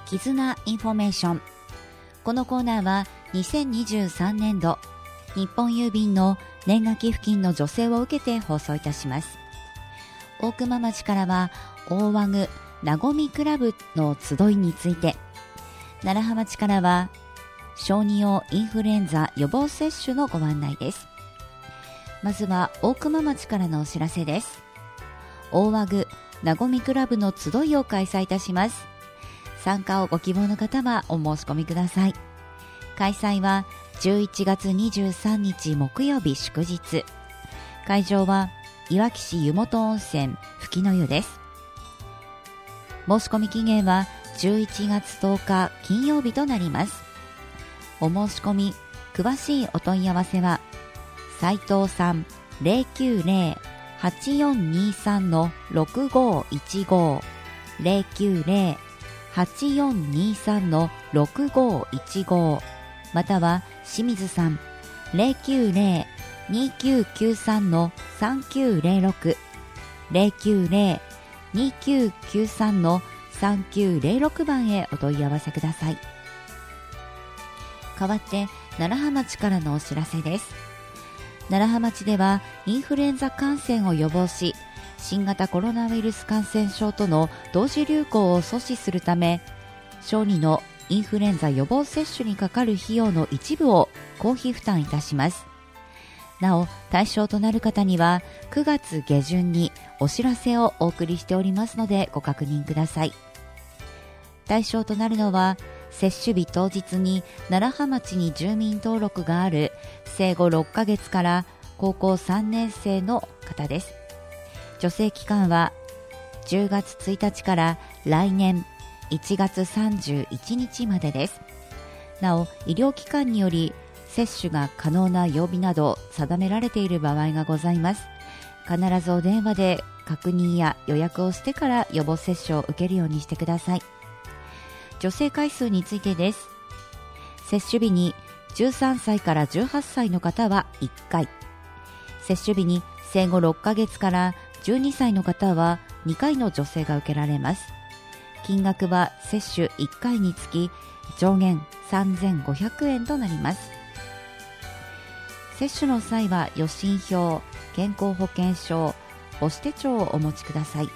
絆インフォメーション。このコーナーは2023年度日本郵便の年賀寄付金の助成を受けて放送いたします。大熊町からは大和具なごみクラブの集いについて、楢葉町からは小児用インフルエンザ予防接種のご案内です。まずは大熊町からのお知らせです。大和具なごみクラブの集いを開催いたします。参加をご希望の方はお申し込みください。開催は11月23日木曜日祝日。会場はいわき市湯本温泉吹きの湯です。申し込み期限は11月10日金曜日となります。お申し込み詳しいお問い合わせは斉藤さん 090-8423-6515 090-8423-6515 または清水さん 090-2993-3906 090-2993-3906 番へお問い合わせください。代わって楢葉町からのお知らせです。楢葉町ではインフルエンザ感染を予防し、新型コロナウイルス感染症との同時流行を阻止するため、小児のインフルエンザ予防接種にかかる費用の一部を公費負担いたします。なお、対象となる方には9月下旬にお知らせをお送りしておりますのでご確認ください。対象となるのは、接種日当日に楢葉町に住民登録がある生後6ヶ月から高校3年生の方です。助成期間は10月1日から来年1月31日までです。なお、医療機関により接種が可能な曜日など定められている場合がございます。必ずお電話で確認や予約をしてから予防接種を受けるようにしてください。助成回数についてです。接種日に13歳から18歳の方は1回、接種日に生後6ヶ月から12歳の方は2回の助成が受けられます。金額は接種1回につき上限3500円となります。接種の際は予診票、健康保険証、母子手帳をお持ちください。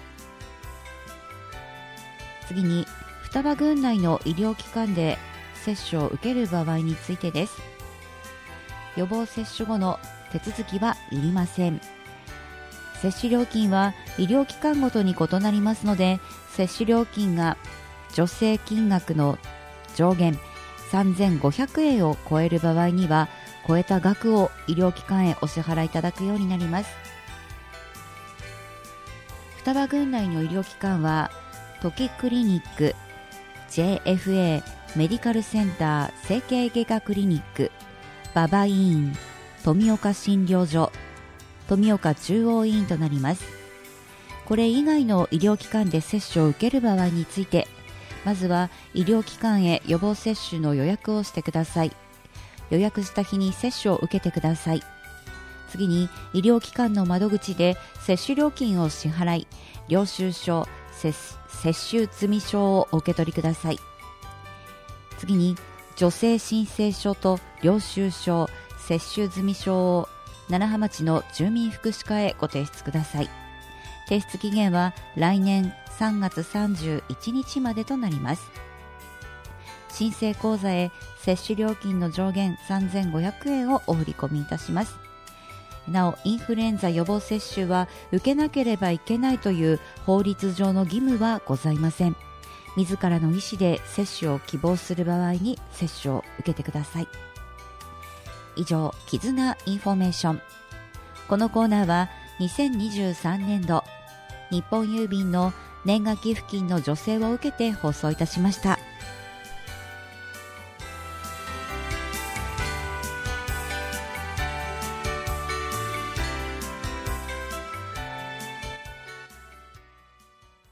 次に双葉郡内の医療機関で接種を受ける場合についてです。予防接種後の手続きはいりません。接種料金は医療機関ごとに異なりますので、接種料金が助成金額の上限3500円を超える場合には、超えた額を医療機関へお支払いいただくようになります。双葉郡内の医療機関は時クリニック、JFA メディカルセンター整形外科クリニック、馬場医院、富岡診療所、富岡中央医院となります。これ以外の医療機関で接種を受ける場合について、まずは医療機関へ予防接種の予約をしてください。予約した日に接種を受けてください。次に医療機関の窓口で接種料金を支払い、領収書、接種済証をお受け取りください。次に助成申請書と領収書、接種済証を楢葉町の住民福祉課へご提出ください。提出期限は来年3月31日までとなります。申請口座へ接種料金の上限3500円をお振り込みいたします。なお、インフルエンザ予防接種は受けなければいけないという法律上の義務はございません。自らの意思で接種を希望する場合に接種を受けてください。以上、絆インフォメーション。このコーナーは2023年度日本郵便の年賀寄付金の助成を受けて放送いたしました。